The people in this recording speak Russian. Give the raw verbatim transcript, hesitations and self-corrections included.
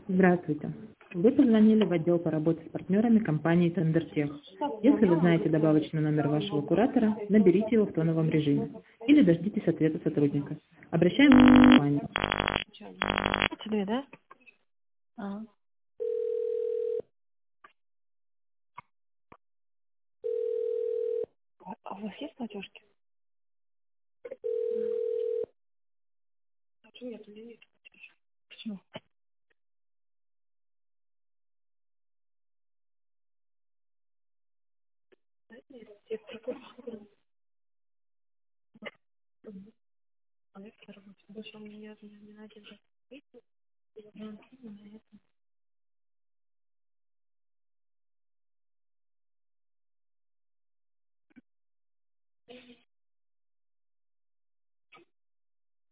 Здравствуйте. Вы позвонили в отдел по работе с партнерами компании Тендертех. Если вы знаете добавочный номер вашего куратора, наберите его в тоновом режиме или дождитесь ответа сотрудника. Обращаемся к компании. Тебе, да? А. А у вас есть платежки? А почему нет? У меня нет. Почему? Нет, я прокурор. А я в работе. Больше у меня не не найдет.